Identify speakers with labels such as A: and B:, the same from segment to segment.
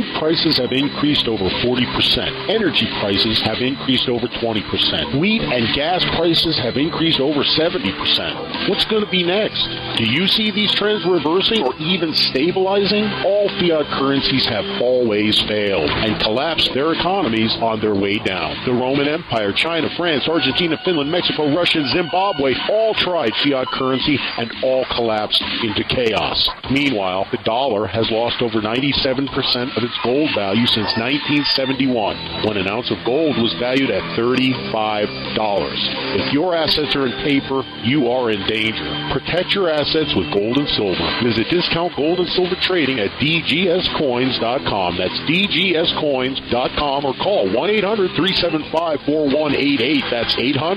A: Food prices have increased over 40%. Energy prices have increased over 20%. Wheat and gas prices have increased over 70%. What's going to be next? Do you see these trends reversing or even stabilizing? All fiat currencies have always failed and collapsed their economies on their way down. The Roman Empire, China, France, Argentina, Finland, Mexico, Russia, and Zimbabwe all tried fiat currency and all collapsed into chaos. Meanwhile, the dollar has lost over 97% of its gold value since 1971, when an ounce of gold was valued at $35. If your assets are in paper, you are in danger. Protect your assets with gold and silver. Visit Discount Gold and Silver Trading at dgscoins.com. That's dgscoins.com, or call 1-800-375-4188. That's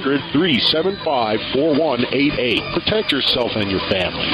A: 800-375-4188. Protect yourself and your family.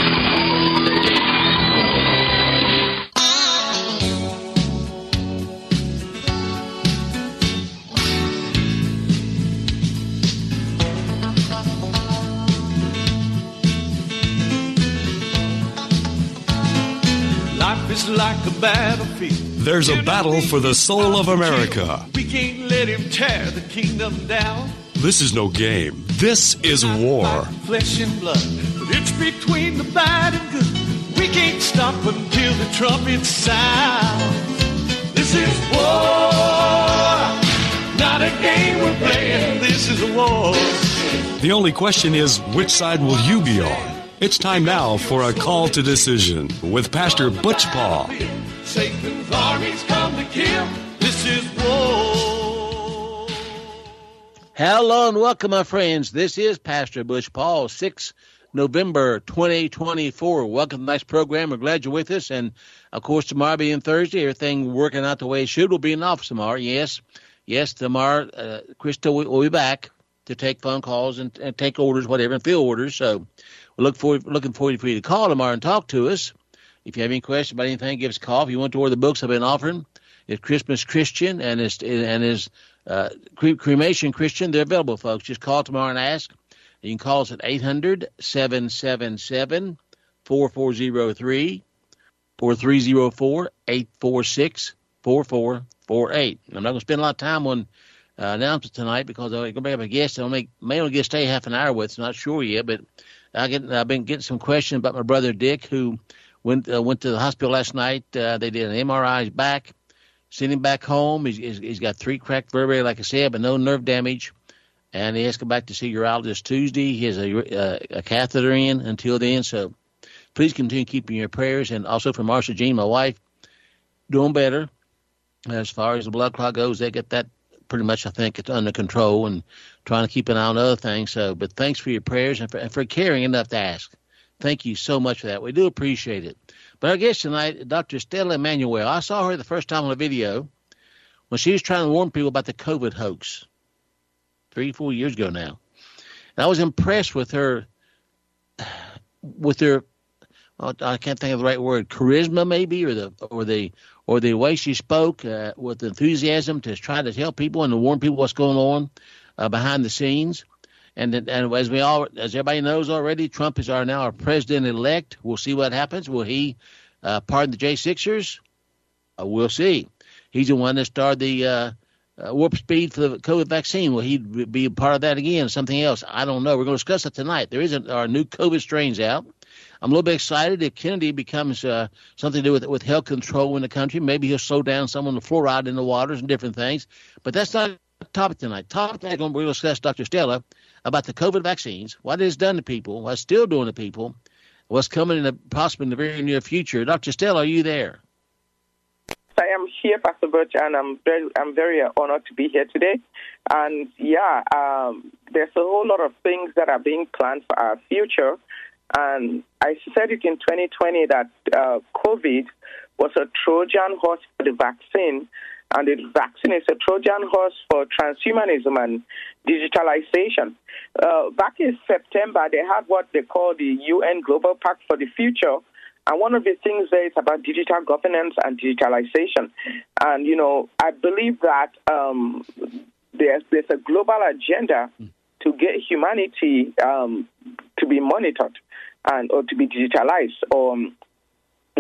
B: It's like a battlefield.
C: There's a battle for the soul of America.
B: We can't let him tear the kingdom down.
C: This is no game. This is war.
B: Flesh and blood, but it's between the bad and good. We can't stop until the trumpet sound. This is war, not a game we're playing. This is a war.
C: The only question is, which side will you be on? It's time now for a call to decision with Pastor Butch Paul.
B: Satan's armies come to kill. This is war.
D: Hello and welcome, my friends. This is Pastor Butch Paul, 6 November 2024. Welcome to the next program. We're glad you're with us. And, of course, tomorrow being Thursday, everything working out the way it should. We'll be in the office tomorrow. Yes, tomorrow, Crystal will be back to take phone calls and take orders, whatever, and fill orders. So we're looking forward for you to call tomorrow and talk to us. If you have any questions about anything, give us a call. If you want to order the books I've been offering, it's Christmas Christian and his Cremation Christian. They're available, folks. Just call tomorrow and ask. You can call us at 800-777-4403 or 304-846-4448. I'm not going to spend a lot of time on announcements tonight because I'm going to bring up a guest that may only get to stay half an hour with. I'm not sure yet, but I've been getting some questions about my brother Dick, who went to the hospital last night. They did an MRI. He's back. Sent him back home. He's got 3 cracked vertebrae, like I said, but no nerve damage. And he has to come back to see urologist Tuesday. He has a catheter in until then. So please continue keeping your prayers. And also for Marsha Jean, my wife, doing better. As far as the blood clot goes, they get that pretty much, I think, it's under control and trying to keep an eye on other things. So, but thanks for your prayers and for caring enough to ask. Thank you so much for that. We do appreciate it. But our guest tonight, Dr. Stella Emanuel. I saw her the first time on a video when she was trying to warn people about the COVID hoax 3-4 years ago now. And I was impressed with her, I can't think of the right word, charisma maybe, or the way she spoke with enthusiasm to try to tell people and to warn people what's going on behind the scenes. And as everybody knows already, Trump is now our president-elect. We'll see what happens. Will he pardon the J6ers? We'll see. He's the one that started the warp speed for the COVID vaccine. Will he be a part of that again or something else? I don't know. We're going to discuss it tonight. There is our new COVID strains out. I'm a little bit excited if Kennedy becomes something to do with health control in the country. Maybe he'll slow down some of the fluoride in the waters and different things. But that's not the topic tonight. Topic tonight, we're going to discuss, Dr. Stella, about the COVID vaccines, what it has done to people, what's still doing to people, what's coming possibly in the very near future. Dr. Stella, are you there?
E: I am here, Pastor Butch, and I'm very honored to be here today. And there's a whole lot of things that are being planned for our future. And I said it in 2020 that COVID was a Trojan horse for the vaccine, and the vaccine is a Trojan horse for transhumanism and digitalization. Back in September, they had what they call the UN Global Pact for the Future, and one of the things there is about digital governance and digitalization. And, I believe that there's a global agenda to get humanity to be monitored or to be digitalized.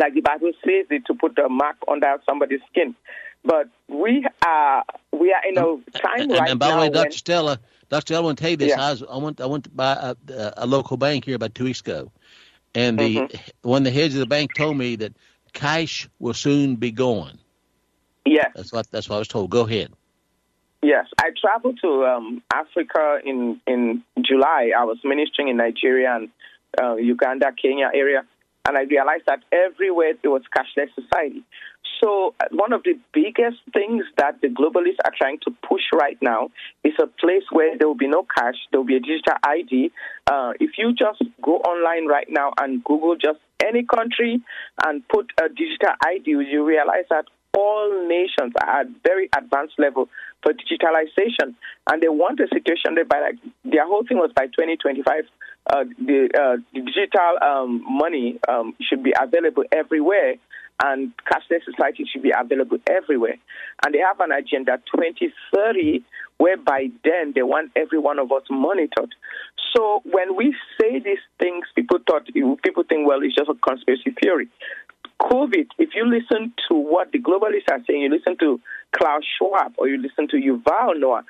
E: like the Bible says it, to put a mark under somebody's skin. But we are in a time right now.
D: And by the way, Dr. Stella, I want to tell you this.
E: Yeah.
D: I went to buy a local bank here about 2 weeks ago, and one of the heads of the bank told me that cash will soon be gone.
E: Yes.
D: That's what I was told. Go ahead.
E: Yes, I traveled to Africa in July. I was ministering in Nigeria and Uganda, Kenya area, and I realized that everywhere there was cashless society. So one of the biggest things that the globalists are trying to push right now is a place where there will be no cash, there will be a digital ID. If you just go online right now and Google just any country and put a digital ID, you realize that all nations are at very advanced level for digitalization, and they want a situation whereby their whole thing was by 2025, the digital money should be available everywhere, and cashless society should be available everywhere. And they have an agenda 2030, whereby then they want every one of us monitored. So when we say these things, people think, well, it's just a conspiracy theory. COVID, if you listen to what the globalists are saying, you listen to Klaus Schwab or you listen to Yuval Noah,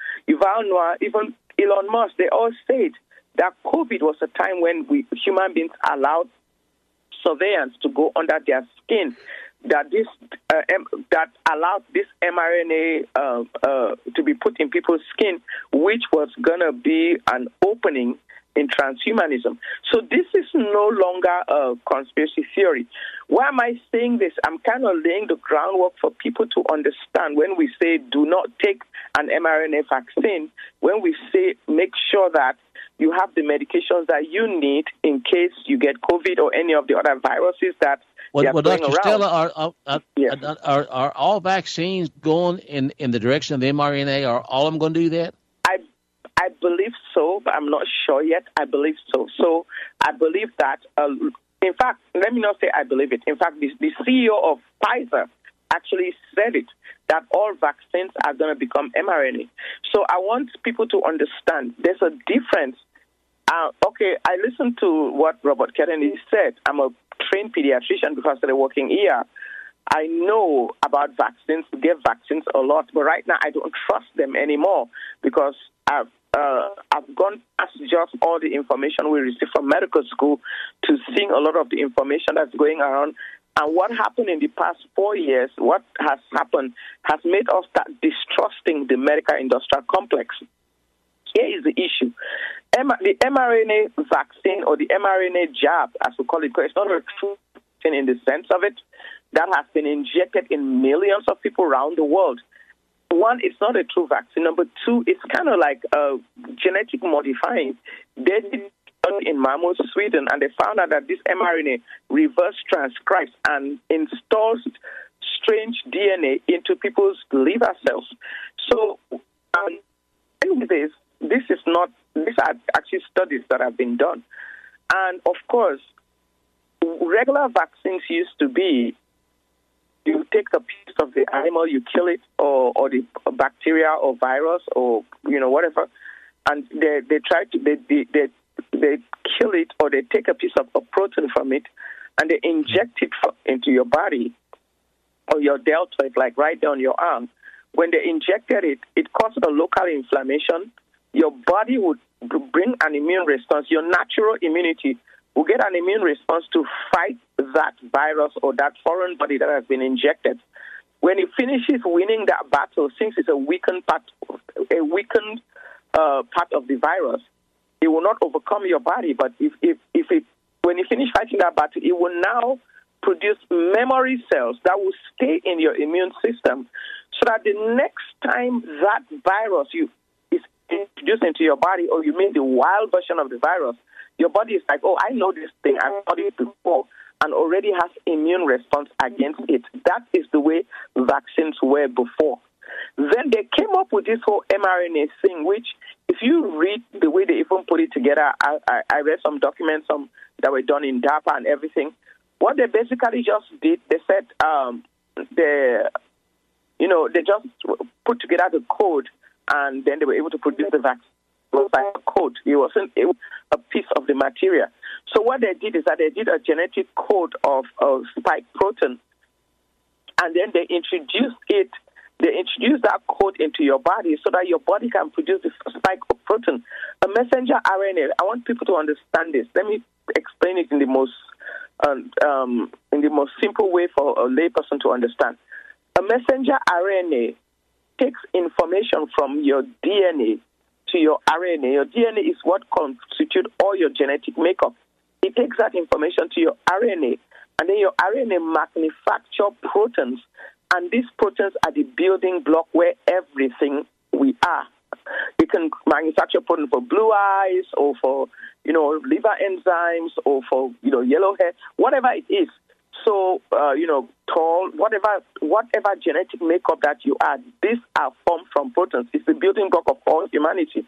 E: even Elon Musk, they all said that COVID was a time when human beings allowed surveillance to go under their skin, that that allowed this mRNA to be put in people's skin, which was going to be an opening in transhumanism. So this is no longer a conspiracy theory. Why am I saying this? I'm kind of laying the groundwork for people to understand when we say do not take an mRNA vaccine, when we say make sure that you have the medications that you need in case you get COVID or any of the other viruses that are going
D: Dr.
E: around.
D: Stella,
E: Yes.
D: are all vaccines going in the direction of the mRNA? Are all of them going to do that?
E: I believe so, but I'm not sure yet. I believe so. So I believe that, in fact, let me not say I believe it. In fact, the CEO of Pfizer actually said it, that all vaccines are going to become mRNA. So I want people to understand there's a difference. Okay, I listened to what Robert Kennedy said. I'm a trained pediatrician because I started working here. I know about vaccines, give vaccines a lot, but right now I don't trust them anymore because I've gone past just all the information we received from medical school to seeing a lot of the information that's going around. And what happened in the past 4 years, what has happened, has made us start distrusting the medical industrial complex. Here is the issue. The mRNA vaccine or the mRNA jab, as we call it, because it's not a true vaccine in the sense of it, that has been injected in millions of people around the world. One, it's not a true vaccine. Number two, it's kind of like genetic modifying. They did it in Malmö, Sweden, and they found out that this mRNA reverse transcribes and installs strange DNA into people's liver cells. So, these are actually studies that have been done. And of course, regular vaccines used to be, you take a piece of the animal, you kill it, or the bacteria or virus or whatever, and they try to they kill it, or they take a piece of a protein from it, and they inject it into your body or your deltoid, like right there on your arm. When they injected it, it caused a local inflammation. Your body would bring an immune response. Your natural immunity will get an immune response to fight that virus or that foreign body that has been injected. When it finishes winning that battle, since it's a weakened part of the virus, it will not overcome your body. But when you finish fighting that battle, it will now produce memory cells that will stay in your immune system, so that the next time that virus is introduced into your body, or you meet the wild version of the virus, your body is like, oh, I know this thing, I've studied it before, and already has immune response against it. That is the way vaccines were before. Then they came up with this whole mRNA thing, which, if you read the way they even put it together, I read some documents that were done in DARPA and everything. What they basically just did, they said they just put together the code, and then they were able to produce the vaccine. It was like a code. It wasn't a piece of the material. So what they did is that they did a genetic code of spike protein, and then they introduced that code into your body so that your body can produce this spike of protein, a messenger RNA. I want people to understand this. Let me explain it in the most simple way for a layperson to understand. A messenger RNA takes information from your DNA to your RNA. Your DNA is what constitutes all your genetic makeup. It takes that information to your RNA, and then your RNA manufactures proteins, and these proteins are the building block where everything we are. You can manufacture protein for blue eyes or for, liver enzymes or for, yellow hair, whatever it is. So, tall, whatever genetic makeup that you are, these are formed from proteins. It's the building block of all humanity.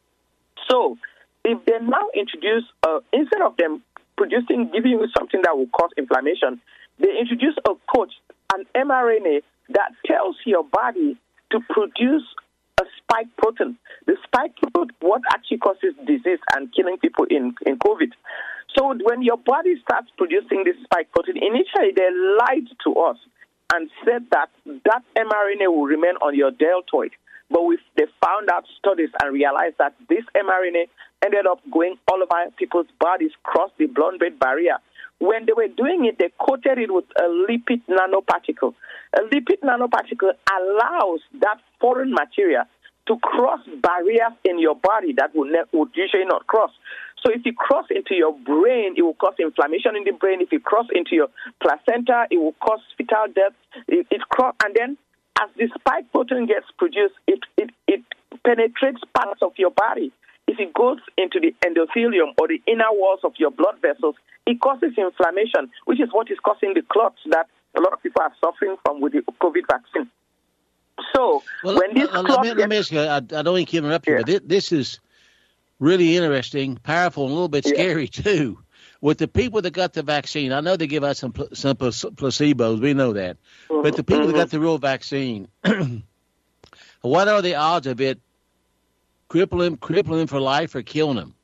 E: So, if they now introduce, instead of them giving you something that will cause inflammation, they introduce an mRNA that tells your body to produce a spike protein. The spike protein, what actually causes disease and killing people in COVID. So when your body starts producing this spike protein, initially they lied to us and said that mRNA will remain on your deltoid. But they found out studies and realized that this mRNA ended up going all over people's bodies, crossed the blood-brain barrier. When they were doing it, they coated it with a lipid nanoparticle. A lipid nanoparticle allows that foreign material to cross barriers in your body that would usually not cross. So if it cross into your brain, it will cause inflammation in the brain. If it cross into your placenta, it will cause fetal death. And then as the spike protein gets produced, it penetrates parts of your body. If it goes into the endothelium or the inner walls of your blood vessels, it causes inflammation, which is what is causing the clots that a lot of people are suffering from with the COVID vaccine. So when this
D: let me ask you, I don't want to interrupt you, but this is really interesting, powerful, and a little bit scary too. With the people that got the vaccine, I know they give out some placebos, we know that. But the people that got the real vaccine, what are the odds of it crippling him for life or killing him?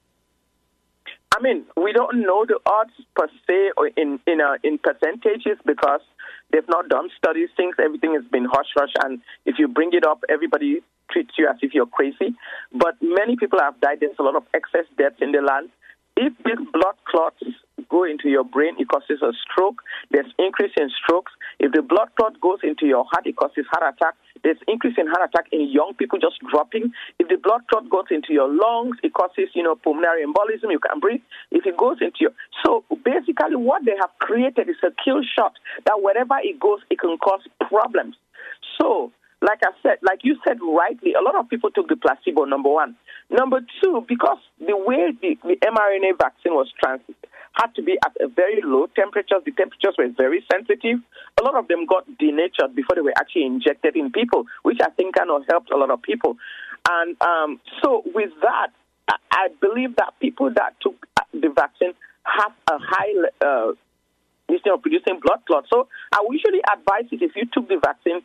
E: I mean, we don't know the odds per se or in percentages because they've not done studies. Everything has been hush-hush, and if you bring it up, everybody treats you as if you're crazy. But many people have died. There's a lot of excess deaths in the land. If these blood clots go into your brain, it causes a stroke. There's increase in strokes. If the blood clot goes into your heart, it causes heart attack. There's increase in heart attack in young people just dropping. If the blood clot goes into your lungs, it causes, pulmonary embolism. You can't breathe. If it goes into your... So basically what they have created is a kill shot that wherever it goes, it can cause problems. So, like you said rightly, a lot of people took the placebo, number one. Number two, because the way the mRNA vaccine was transmitted had to be at a very low temperature. The temperatures were very sensitive. A lot of them got denatured before they were actually injected in people, which I think kind of helped a lot of people. And so with that, I believe that people that took the vaccine have a high instead of producing blood clots. So I would usually advise it if you took the vaccine,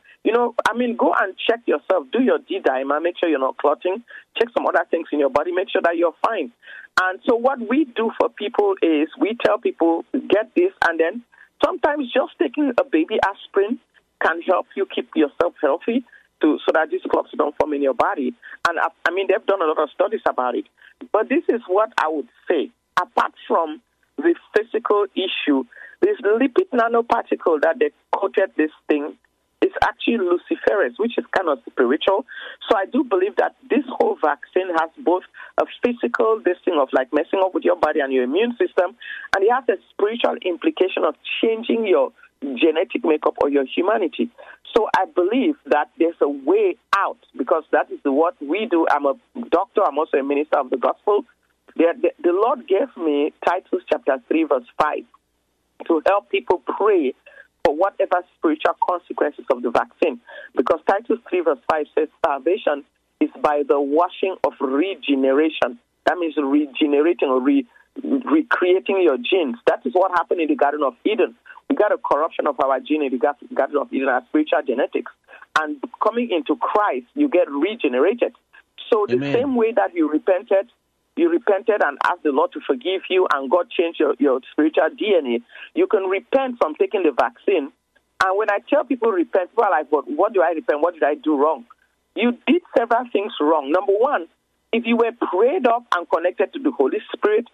E: go and check yourself, do your D-dimer, make sure you're not clotting, check some other things in your body, make sure that you're fine. And so what we do for people is we tell people, get this, and then sometimes just taking a baby aspirin can help you keep yourself healthy so that these clots don't form in your body. And they've done a lot of studies about it. But this is what I would say. Apart from the physical issue, this lipid nanoparticle that they coated this thing is actually luciferase, which is kind of spiritual. So I do believe that this whole vaccine has both a physical thing of like messing up with your body and your immune system, and it has a spiritual implication of changing your genetic makeup or your humanity. So I believe that there's a way out because that is what we do. I'm a doctor. I'm also a minister of the gospel. The Lord gave me Titus chapter 3, verse 5 to help people pray for whatever spiritual consequences of the vaccine. Because Titus 3 verse 5 says salvation is by the washing of regeneration. That means regenerating or recreating your genes. That is what happened in the Garden of Eden. We got a corruption of our gene in the Garden of Eden, our spiritual genetics. And coming into Christ, you get regenerated. So the same way that you repented, you repented and asked the Lord to forgive you, and God changed your spiritual DNA, you can repent from taking the vaccine. And when I tell people repent, people are like, what do I repent? What did I do wrong? You did several things wrong. Number one, if you were prayed up and connected to the Holy Spirit,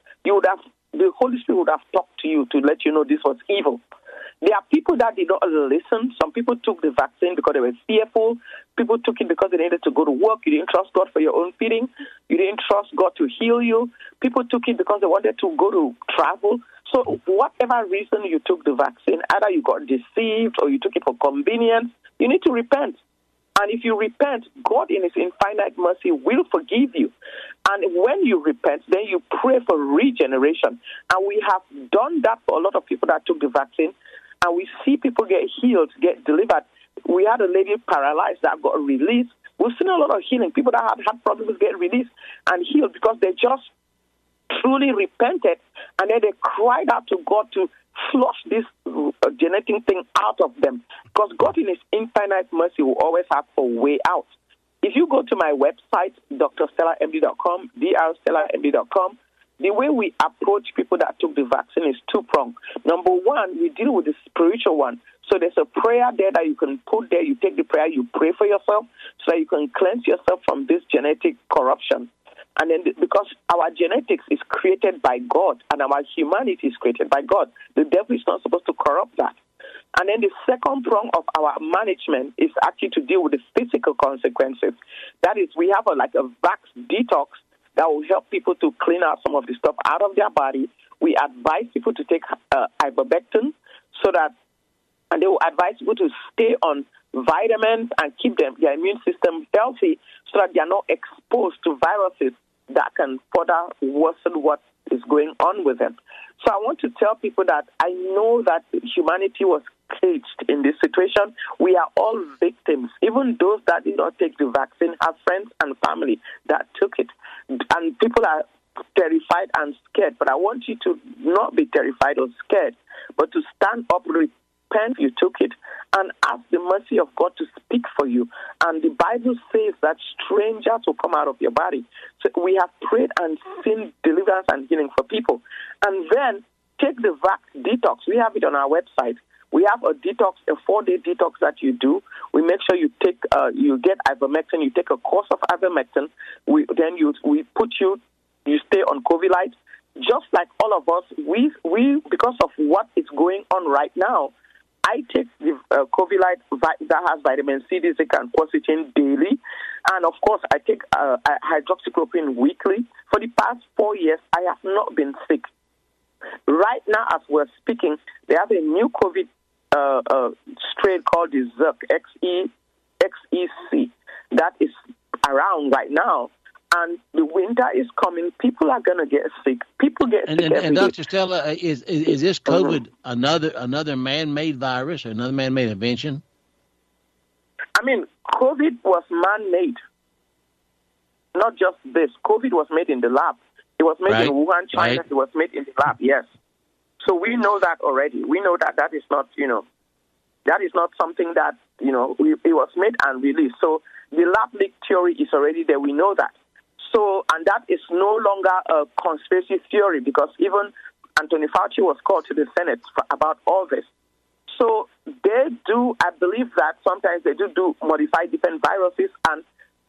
E: the Holy Spirit would have talked to you to let you know this was evil. There are people that did not listen. Some people took the vaccine because they were fearful. People took it because they needed to go to work. You didn't trust God for your own feeding. You didn't trust God to heal you. People took it because they wanted to go to travel. So whatever reason you took the vaccine, either you got deceived or you took it for convenience, you need to repent. And if you repent, God in his infinite mercy will forgive you. And when you repent, then you pray for regeneration. And we have done that for a lot of people that took the vaccine. And we see people get healed, get delivered. We had a lady paralyzed that got released. We've seen a lot of healing. People that had problems get released and healed because they just truly repented. And then they cried out to God to flush this genetic thing out of them. Because God in his infinite mercy will always have a way out. If you go to my website, drstellamd.com, drstellamd.com, the way we approach people that took the vaccine is two-pronged. Number one, we deal with the spiritual one. So there's a prayer there that you can put there. You take the prayer, you pray for yourself so that you can cleanse yourself from this genetic corruption. And then because our genetics is created by God and our humanity is created by God, the devil is not supposed to corrupt that. And then the second prong of our management is actually to deal with the physical consequences. That is, we have a vax detox that will help people to clean out some of the stuff out of their body. We advise people to take ivermectin and they will advise people to stay on vitamins and keep their immune system healthy so that they are not exposed to viruses that can further worsen what is going on with them. So I want to tell people that I know that humanity was caged in this situation. We are all victims. Even those that did not take the vaccine have friends and family that took it. And people are terrified and scared. But I want you to not be terrified or scared, but to stand up, repent you took it, and ask the mercy of God to speak for you. And the Bible says that strangers will come out of your body. So we have prayed and seen deliverance and healing for people. And then take the vax detox. We have it on our website. We have a detox, a 4-day detox that you do. We make sure you take, you get ivermectin. You take a course of ivermectin. We put you stay on Covilite. Just like all of us, we because of what is going on right now, I take the Covilite that has vitamin C, this and quercetin daily. And, of course, I take hydroxychloroquine weekly. For the past 4 years, I have not been sick. Right now, as we're speaking, they have a new COVID strain called the XEC that is around right now. And the winter is coming. People are going to get sick. People get sick every
D: and Dr.
E: day.
D: Stella, is this COVID another man-made virus or another man-made invention?
E: I mean, COVID was man-made. Not just this. COVID was made in the lab. It was made in Wuhan, China. Right. It was made in the lab, yes. So we know that already. We know that is not, that is not something that, it was made and released. So the lab leak theory is already there. We know that. So, and that is no longer a conspiracy theory because even Anthony Fauci was called to the Senate about all this. So they do, I believe that sometimes they do modify different viruses. And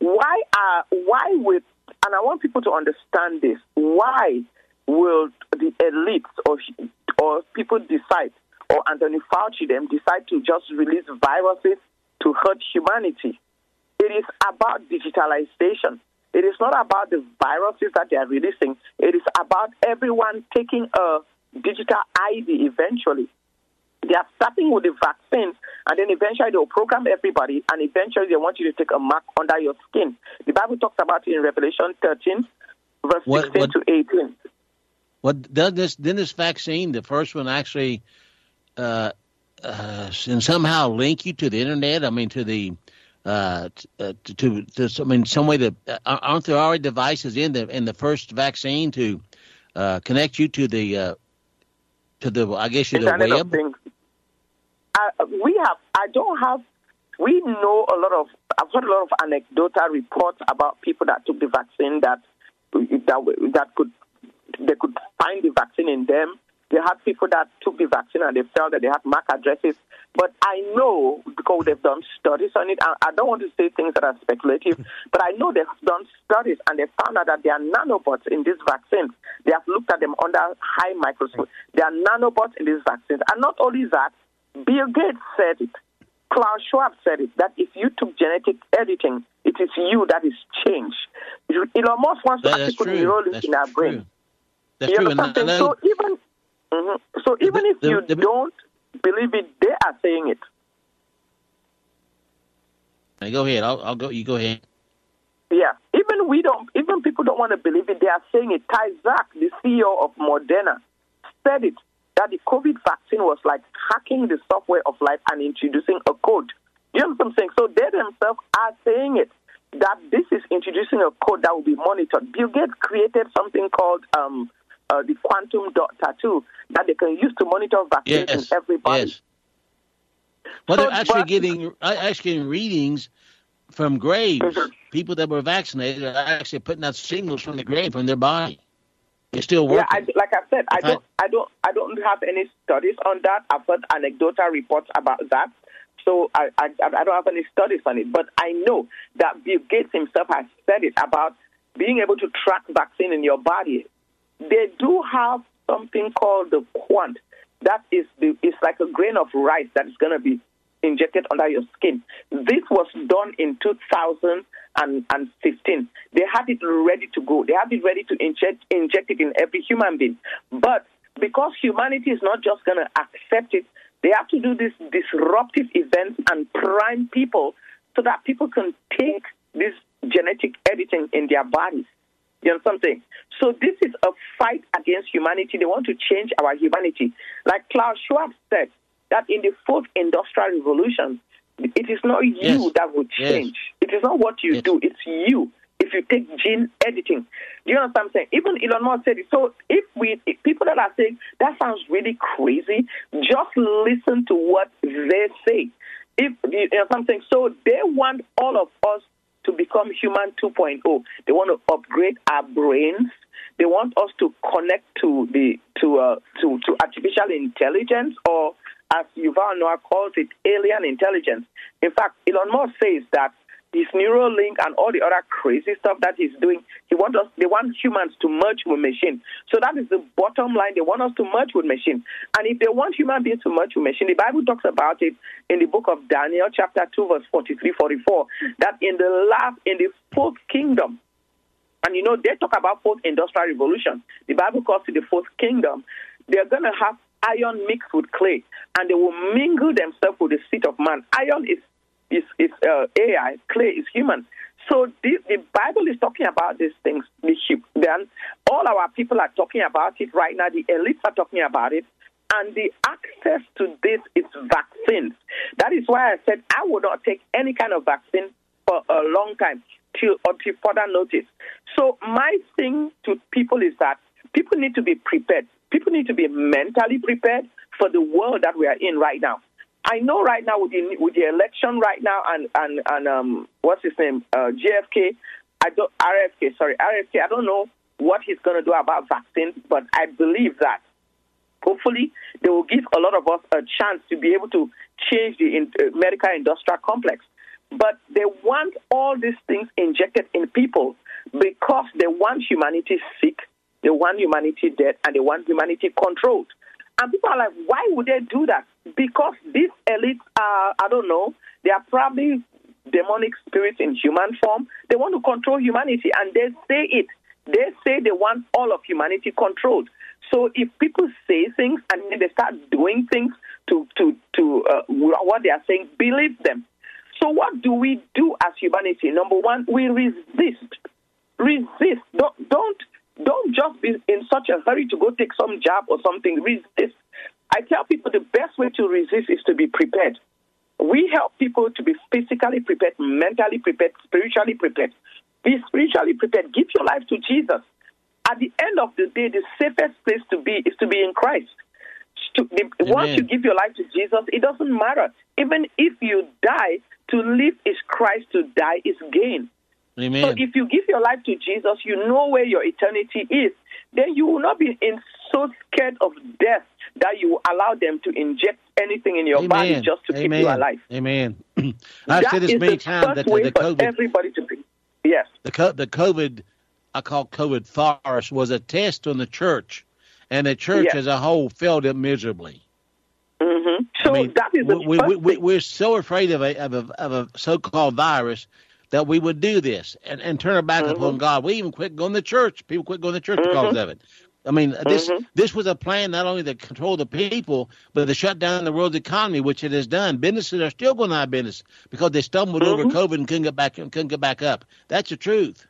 E: and I want people to understand this, why will the elites or people decide, or Anthony Fauci them decide to just release viruses to hurt humanity? It is about digitalization. It is not about the viruses that they are releasing. It is about everyone taking a digital ID eventually. They are starting with the vaccines, and then eventually they will program everybody, and eventually they want you to take a mark under your skin. The Bible talks about it in Revelation 13, verse 16 to 18.
D: What does this vaccine, the first one, actually somehow link you to the internet? I mean, to the some way that aren't there already devices in the first vaccine to connect you to the I guess the web? We know I've heard a lot of anecdotal reports about people that took the vaccine that
E: that they could find the vaccine in them. They had people that took the vaccine and they felt that they had MAC addresses. But I know, because they've done studies on it, and I don't want to say things that are speculative, but I know they've done studies and they found out that there are nanobots in these vaccines. They have looked at them under high microscope. There are nanobots in these vaccines. And not only that, Bill Gates said it. Klaus Schwab said it, that if you took genetic editing, it is you that is changed. Elon Musk wants to actually put neurons in our brain.
D: That's true.
E: So even if you don't believe it, they are saying it.
D: Go ahead. I'll go. You go ahead.
E: Yeah. Even people don't want to believe it. They are saying it. Ty Zach, the CEO of Moderna, said it, that the COVID vaccine was like hacking the software of life and introducing a code. You know what I'm saying? So they themselves are saying it, that this is introducing a code that will be monitored. Bill Gates created something called the quantum dot tattoo that they can use to monitor vaccines in everybody.
D: Yes. Well, they're actually getting readings from graves. Mm-hmm. People that were vaccinated are actually putting out signals from the grave from their body. It's still working.
E: Yeah, like I said, I don't have any studies on that. I've heard anecdotal reports about that. So I don't have any studies on it. But I know that Bill Gates himself has said it about being able to track vaccine in your body. They do have something called the quant. That is it's like a grain of rice that is going to be injected under your skin. This was done in 2015. They had it ready to go. They had it ready to inject it in every human being. But because humanity is not just going to accept it, they have to do these disruptive events and prime people so that people can take this genetic editing in their bodies. You know something? So this is a fight against humanity. They want to change our humanity. Like Klaus Schwab said, that in the fourth industrial revolution, it is not you that will change. It is not what you do. It's you. If you take gene editing, do you know what I'm saying? Even Elon Musk said it. So if people that are saying that sounds really crazy, just listen to what they say. If you know something, so they want all of us to become human 2.0. They want to upgrade our brains. They want us to connect to artificial intelligence, or as Yuval Noah calls it, alien intelligence. In fact, Elon Musk says that his Neuralink and all the other crazy stuff that he's doing, they want humans to merge with machine. So that is the bottom line. They want us to merge with machine. And if they want human beings to merge with machine, the Bible talks about it in the book of Daniel, chapter 2, verse 43-44, that in the fourth kingdom, and they talk about fourth industrial revolution. The Bible calls it the fourth kingdom. They're going to have iron mixed with clay, and they will mingle themselves with the seed of man. Iron is AI, clay is human. So the Bible is talking about these things. Then all our people are talking about it right now. The elites are talking about it. And the access to this is vaccines. That is why I said I would not take any kind of vaccine for a long time till further notice. So my thing to people is that people need to be prepared. People need to be mentally prepared for the world that we are in right now. I know right now with the election right now and what's his name, RFK. I don't know what he's going to do about vaccines, but I believe that hopefully they will give a lot of us a chance to be able to change the medical industrial complex. But they want all these things injected in people because they want humanity sick, they want humanity dead, and they want humanity controlled. And people are like, why would they do that? Because these elites are, I don't know, they are probably demonic spirits in human form. They want to control humanity, and they say it. They say they want all of humanity controlled. So if people say things and then they start doing things to what they are saying, believe them. So what do we do as humanity? Number one, we resist. Resist. Don't just be in such a hurry to go take some job or something. Resist. I tell people the best way to resist is to be prepared. We help people to be physically prepared, mentally prepared, spiritually prepared. Be spiritually prepared. Give your life to Jesus. At the end of the day, the safest place to be is to be in Christ. Once you give your life to Jesus, it doesn't matter. Even if you die, to live is Christ, to die is gain.
D: Amen.
E: So if you give your life to Jesus, you know where your eternity is. Then you will not be so scared of death that you will allow them to inject anything in your body just to keep you alive.
D: Amen. I've said this many times that the COVID,
E: everybody to be. Yes.
D: The COVID, I call COVID farce, was a test on the church, and the church as a whole failed it miserably.
E: Mm-hmm. So that is
D: we're so afraid of a so-called virus that we would do this and turn our back upon God. We even quit going to church. People quit going to church because of it. I mean, this was a plan not only to control the people, but to shut down the world's economy, which it has done. Businesses are still going out of business because they stumbled over COVID and couldn't get back up. That's the truth.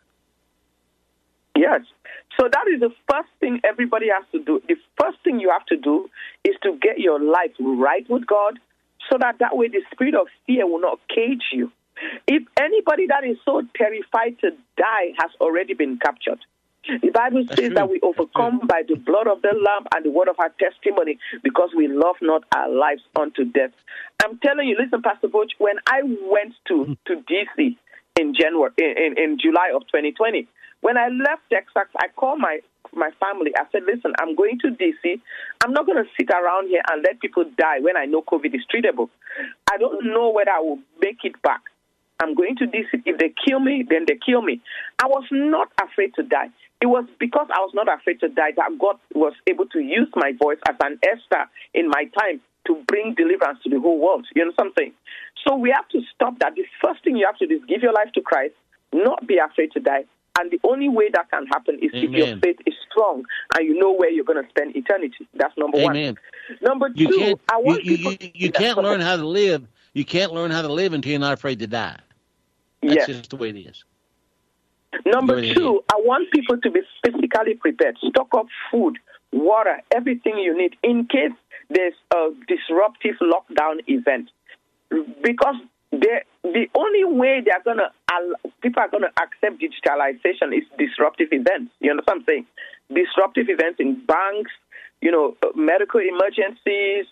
E: Yes. So that is the first thing everybody has to do. The first thing you have to do is to get your life right with God, so that way the spirit of fear will not cage you. If anybody that is so terrified to die has already been captured. The Bible says that we overcome by the blood of the Lamb and the word of our testimony, because we love not our lives unto death. I'm telling you, listen, Pastor Butch, when I went to D.C. in July of 2020, when I left Texas, I called my family. I said, listen, I'm going to D.C. I'm not going to sit around here and let people die when I know COVID is treatable. I don't know whether I will make it back. I'm going to D.C. If they kill me, then they kill me. I was not afraid to die. It was because I was not afraid to die that God was able to use my voice as an Esther in my time to bring deliverance to the whole world. You know something? So we have to stop that. The first thing you have to do is give your life to Christ, not be afraid to die. And the only way that can happen is if your faith is strong and you know where you're going to spend eternity. That's number one. Number two, I want people...
D: You can't learn how to live. You can't learn how to live until you're not afraid to die. That's just the way it is.
E: Number two, I want people to be physically prepared. Stock up food, water, everything you need in case there's a disruptive lockdown event. Because the only way people are going to accept digitalization is disruptive events. You understand what I'm saying? Disruptive events in banks, medical emergencies,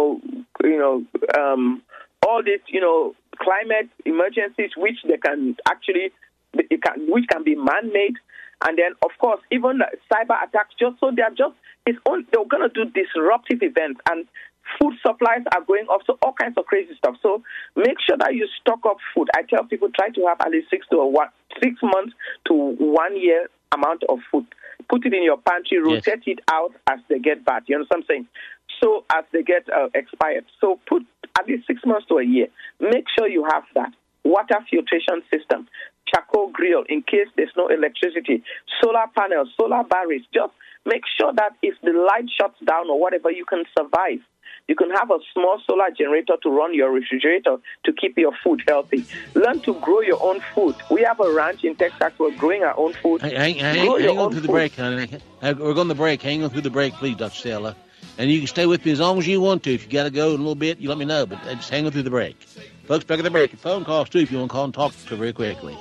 E: all these, climate emergencies, which they can actually, which can be man-made, and then of course even cyber attacks. They're going to do disruptive events, and food supplies are going up, so all kinds of crazy stuff. So make sure that you stock up food. I tell people try to have at least 6 months to 1 year amount of food. Put it in your pantry, rotate it out as they get bad. You know what I'm saying? So as they get expired. So put at least 6 months to a year. Make sure you have that. Water filtration system, charcoal grill in case there's no electricity, solar panels, solar batteries. Just make sure that if the light shuts down or whatever, you can survive. You can have a small solar generator to run your refrigerator to keep your food healthy. Learn to grow your own food. We have a ranch in Texas. We're growing our own food.
D: Hang on through the break, honey. We're going to break. Hang on through the break, please, Dr. Stella. And you can stay with me as long as you want to. If you got to go in a little bit, you let me know. But just hang on through the break. Folks, back at the break. Your phone calls, too, if you want to call and talk to very quickly.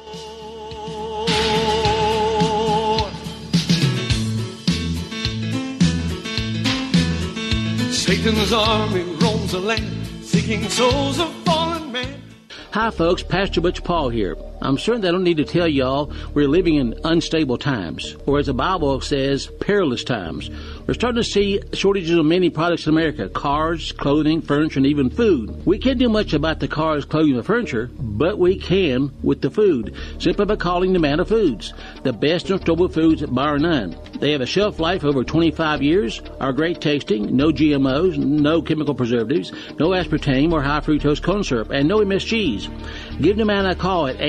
B: Satan's army roams the land, seeking souls of fallen man.
D: Hi, folks. Pastor Butch Paul here. I'm certain I don't need to tell y'all we're living in unstable times, or as the Bible says, perilous times. We're starting to see shortages of many products in America: cars, clothing, furniture, and even food. We can't do much about the cars, clothing, and furniture, but we can with the food, simply by calling Nomana Foods, the best in storable foods bar none. They have a shelf life over 25 years, are great tasting, no GMOs, no chemical preservatives, no aspartame or high fructose corn syrup, and no MSGs. Give Nomana a call at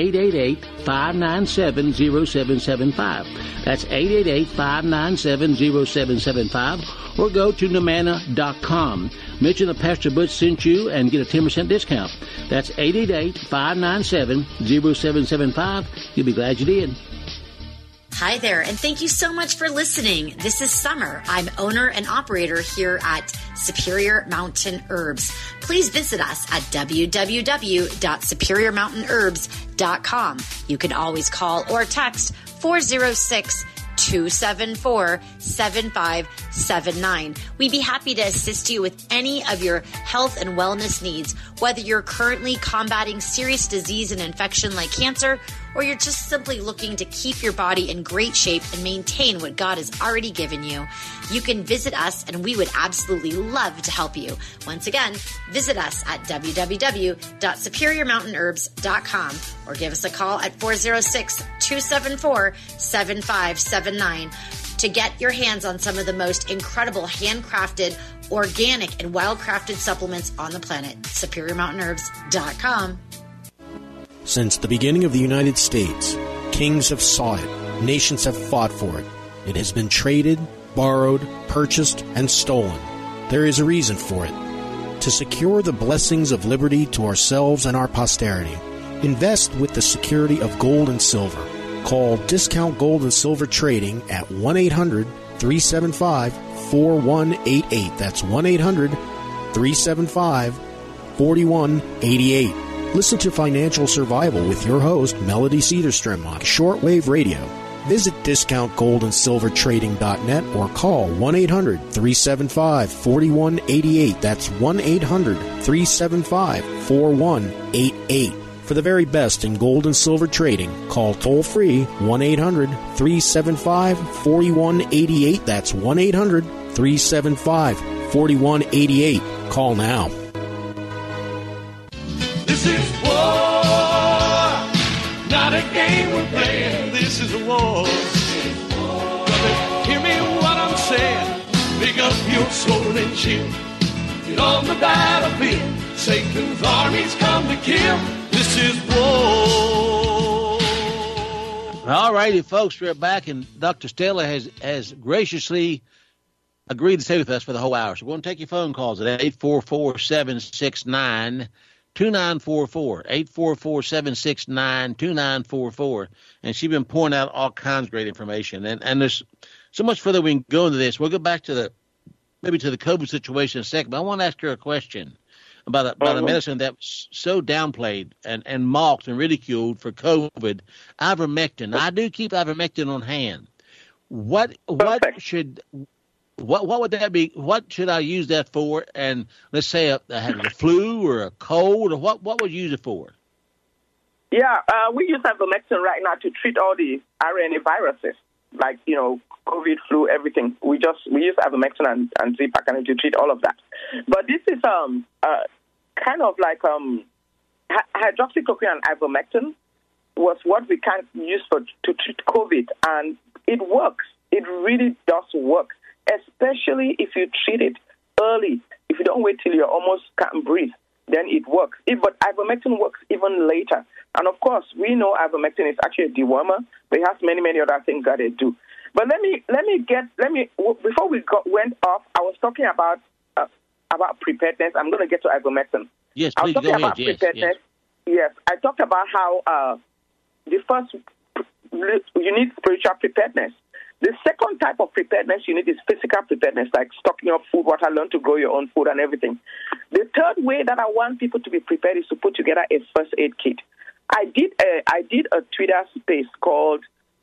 D: 888-597-0775. That's 888-597-0775, or go to Nomana.com. Mention that Pastor Butch sent you and get a 10% discount. That's 888-597-0775. You'll be glad you did.
F: Hi there, and thank you so much for listening. This is Summer. I'm owner and operator here at Superior Mountain Herbs. Please visit us at www.superiormountainherbs.com. You can always call or text 406-274-7579. We'd be happy to assist you with any of your health and wellness needs, whether you're currently combating serious disease and infection like cancer, or you're just simply looking to keep your body in great shape and maintain what God has already given you, you can visit us and we would absolutely love to help you. Once again, visit us at www.superiormountainherbs.com or give us a call at 406-274-7579 to get your hands on some of the most incredible handcrafted, organic, and wild-crafted supplements on the planet. SuperiorMountainHerbs.com.
G: Since the beginning of the United States, kings have sought it, nations have fought for it. It has been traded, borrowed, purchased, and stolen. There is a reason for it. To secure the blessings of liberty to ourselves and our posterity, invest with the security of gold and silver. Call Discount Gold and Silver Trading at 1-800-375-4188. That's 1-800-375-4188. Listen to Financial Survival with your host, Melody Cedarstrom, on Shortwave Radio. Visit discountgoldandsilvertrading.net or call 1-800-375-4188. That's 1-800-375-4188. For the very best in gold and silver trading, call toll-free 1-800-375-4188. That's 1-800-375-4188. Call now.
B: This is war, not a game we're playing. This is a war. Brother, hear me what I'm saying. Pick up your sword and shield. Get on the battlefield. Satan's armies come to kill. This is war.
D: All righty, folks, we're back, and Dr. Stella has graciously agreed to stay with us for the whole hour. So we're going to take your phone calls at 844-769-2944, 844-769-2944, and she's been pouring out all kinds of great information. And there's so much further we can go into this. We'll go back to the COVID situation in a second, but I want to ask her a question about a medicine that was so downplayed and mocked and ridiculed for COVID, ivermectin. I do keep ivermectin on hand. What would that be? What should I use that for? And let's say I have a flu or a cold, or what would you use it for?
E: Yeah, we use ivermectin right now to treat all the RNA viruses, like, COVID, flu, everything. We use ivermectin and Z-Pack to treat all of that. But this is kind of like hydroxychloroquine and ivermectin was what we can use to treat COVID, and it works. It really does work, especially if you treat it early. If you don't wait till you almost can't breathe, then it works. But ivermectin works even later. And of course, we know ivermectin is actually a dewormer, but it has many, many other things that it do. But before we went off, I was talking about preparedness. I'm going to get to ivermectin.
D: Yes,
E: please
D: go ahead.
E: Preparedness. Yes, I talked about how the first, you need spiritual preparedness. The second type of preparedness you need is physical preparedness, like stocking up food, water, learn to grow your own food and everything. The third way that I want people to be prepared is to put together a first aid kit. I did a Twitter space called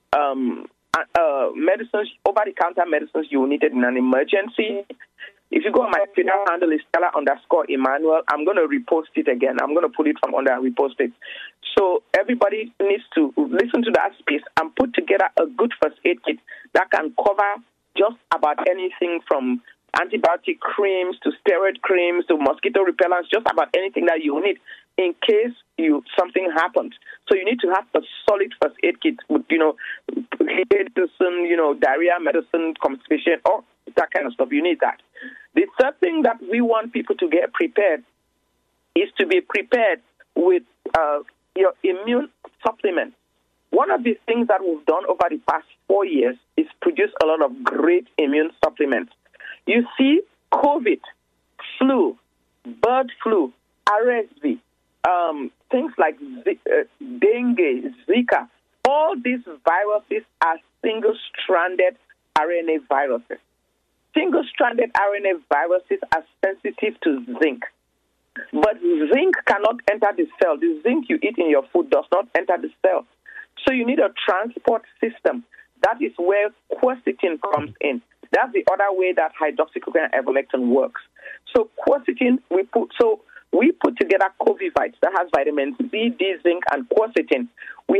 E: medicines, over-the-counter medicines you needed in an emergency. If you go on my Twitter handle is Stella_Emmanuel, I'm going to repost it again. I'm going to pull it from under and repost it. So everybody needs to listen to that space and put together a good first aid kit that can cover just about anything from antibiotic creams to steroid creams to mosquito repellents, just about anything that you need in case something happens. So you need to have a solid first aid kit with, medicine, diarrhea medicine, constipation, or that kind of stuff. You need that. The third thing that we want people to get prepared is to be prepared with your immune supplements. One of the things that we've done over the past 4 years is produce a lot of great immune supplements. You see, COVID, flu, bird flu, RSV, things like dengue, Zika, all these viruses are single-stranded RNA viruses. Single-stranded RNA viruses are sensitive to zinc. But zinc cannot enter the cell. The zinc you eat in your food does not enter the cell. So you need a transport system. That is where quercetin comes in. That's the other way that hydroxychloroquine and ivermectin works. So quercetin, we put together Covivite that has vitamin C, D, zinc, and quercetin. We have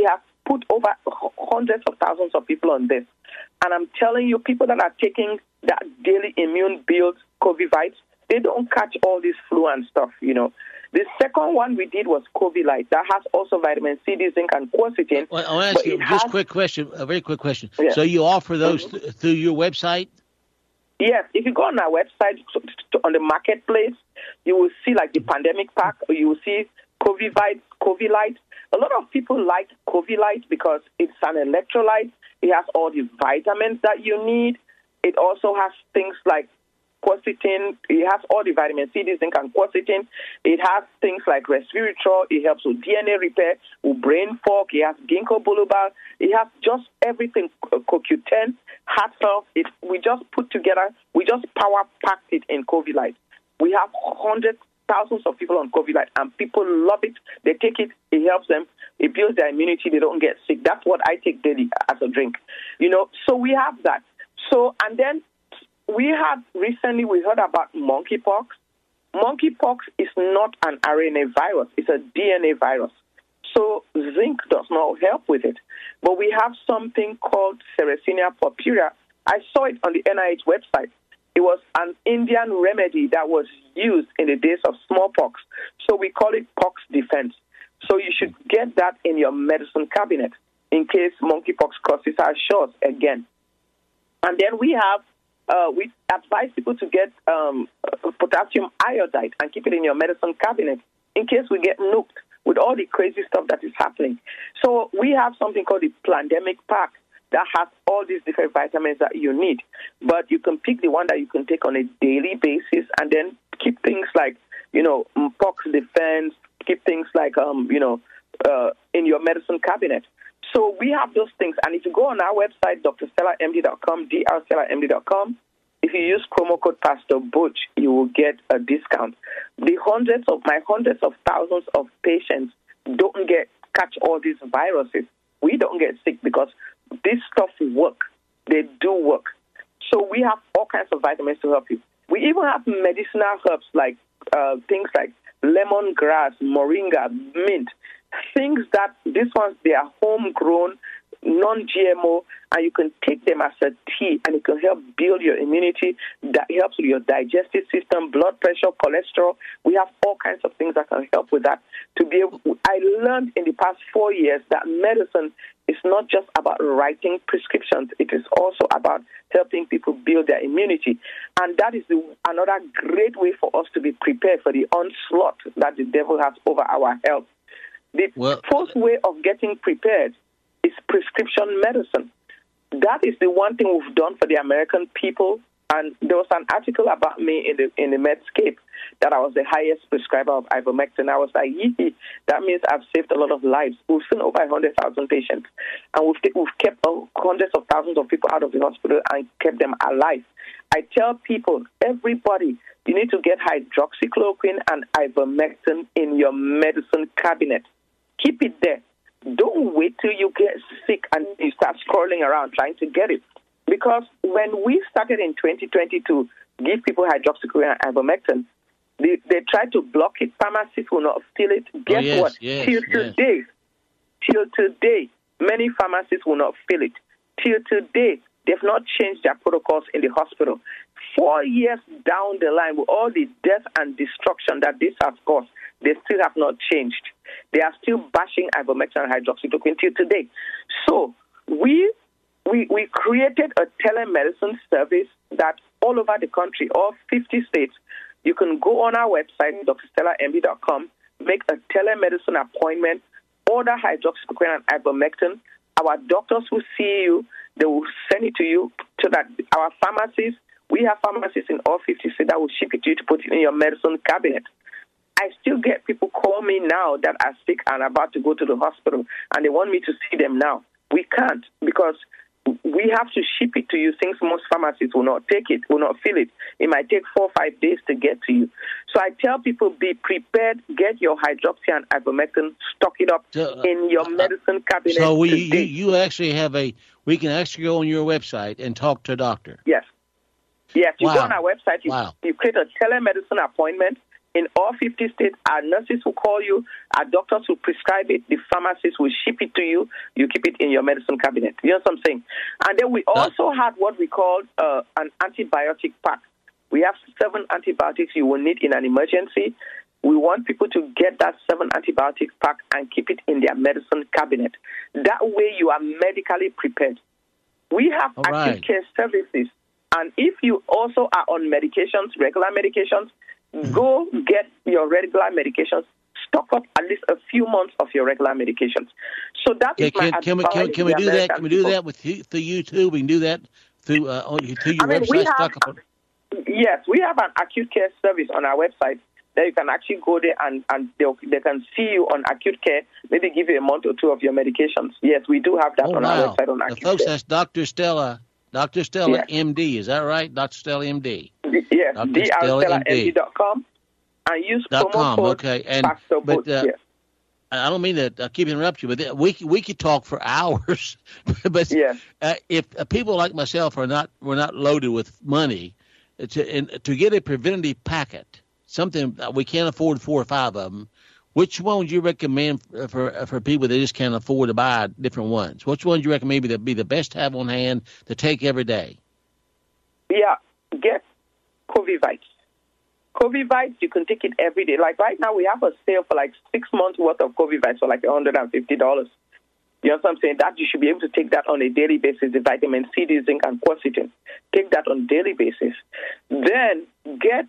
E: put over hundreds of thousands of people on this. And I'm telling you, people that are taking that daily immune build Covivite, they don't catch all this flu and stuff, you know. The second one we did was Covilight. That has also vitamin C, D, zinc, and quercetin.
D: Well, I want to ask you just a very quick question.
E: Yeah.
D: So you offer those through your website?
E: Yes. If you go on our website, on the marketplace, you will see like the pandemic pack, or you will see Covilight. A lot of people like Covilight because it's an electrolyte. It has all the vitamins that you need. It also has things like quercetin. It has all the vitamin C, D, zinc, and quercetin. It has things like resveratrol. It helps with DNA repair, with brain fog. It has ginkgo biloba. It has just everything. CoQ10, heart health. We just put together. We just power packed it in Covilight. We have thousands of people on Covilight, and people love it. They take it. It helps them. It builds their immunity. They don't get sick. That's what I take daily as a drink. You know, so we have that. So, and then we heard about monkeypox. Monkeypox is not an RNA virus. It's a DNA virus. So zinc does not help with it. But we have something called Sericina purpurea. I saw it on the NIH website. It was an Indian remedy that was used in the days of smallpox. So we call it pox defense. So you should get that in your medicine cabinet in case monkeypox crosses our shores again. And then we advise people to get potassium iodide and keep it in your medicine cabinet in case we get nuked with all the crazy stuff that is happening. So we have something called the Plandemic Pack that has all these different vitamins that you need. But you can pick the one that you can take on a daily basis and then keep things like, you know, pox defense, keep things like, in your medicine cabinet. So we have those things. And if you go on our website, drstellamd.com, drstellamd.com, if you use promo code Pastor Butch, you will get a discount. The hundreds of thousands of patients don't catch all these viruses. We don't get sick because this stuff work. They do work. So we have all kinds of vitamins to help you. We even have medicinal herbs like things like lemongrass, moringa, mint, things that these ones, they are homegrown, non-GMO, and you can take them as a tea, and it can help build your immunity. That helps with your digestive system, blood pressure, cholesterol. We have all kinds of things that can help with that. I learned in the past 4 years that medicine is not just about writing prescriptions. It is also about helping people build their immunity. And that is another great way for us to be prepared for the onslaught that the devil has over our health. The first way of getting prepared is prescription medicine. That is the one thing we've done for the American people. And there was an article about me in the Medscape that I was the highest prescriber of ivermectin. I was like, yee, that means I've saved a lot of lives. We've seen over 100,000 patients, and we've kept hundreds of thousands of people out of the hospital and kept them alive. I tell people, everybody, you need to get hydroxychloroquine and ivermectin in your medicine cabinet. Keep it there. Don't wait till you get sick and you start scrolling around trying to get it. Because when we started in 2020 to give people hydroxychloroquine and ivermectin, they tried to block it. Pharmacists will not fill it. Guess what? Till today, many pharmacists will not fill it. Till today, they've not changed their protocols in the hospital. 4 years down the line, with all the death and destruction that this has caused, they still have not changed. They are still bashing ivermectin and hydroxychloroquine till today. So we created a telemedicine service that all over the country, all 50 states, you can go on our website, drstellamd.com, make a telemedicine appointment, order hydroxychloroquine and ivermectin. Our doctors will see you. They will send it to you so that our pharmacies, we have pharmacies in all 50 states that will ship it to you to put it in your medicine cabinet. I still get people call me now that are sick and about to go to the hospital, and they want me to see them now. We can't because we have to ship it to you since most pharmacies will not take it, will not fill it. It might take 4 or 5 days to get to you. So I tell people, be prepared, get your hydroxy and ivermectin, stock it up in your medicine cabinet.
D: So you actually have we can actually go on your website and talk to a doctor.
E: Yes. Yes, you go on our website, you create a telemedicine appointment. in all 50 states. Our nurses will call you. Our doctors will prescribe it. The pharmacists will ship it to you. You keep it in your medicine cabinet. You know what I'm saying? And then we also had what we called an antibiotic pack. We have 7 antibiotics you will need in an emergency. We want people to get that 7 antibiotics pack and keep it in their medicine cabinet. That way you are medically prepared. We have acute care services. And if you also are on medications, regular medications, go get your regular medications. Stock up at least a few months of your regular medications. So that is my advice.
D: Can we do that? Can we do that through you too? We can do that through your website.
E: Yes, we have an acute care service on our website that you can actually go there and they can see you on acute care, maybe give you a month or 2 of your medications. Yes, we do have that on our website on acute care.
D: Folks, that's Dr. Stella, MD. Is that right? Dr. Stella, MD.
E: Yes, drstellamd.com. And use promo code Pastor Butch.
D: I don't mean to keep interrupting you, but we could talk for hours. But if people like myself were not loaded with money, to get a preventative packet, something we can't afford 4 or 5 of them, which one would you recommend for people that just can't afford to buy different ones? Which one do you recommend maybe that be the best to have on hand to take every day?
E: Yeah, get Covivites. Covivites, you can take it every day. Like right now, we have a sale for like 6 months worth of Covivites for like $150. You know what I'm saying? That you should be able to take that on a daily basis, the vitamin C, the zinc, and quercetin. Take that on a daily basis. Then get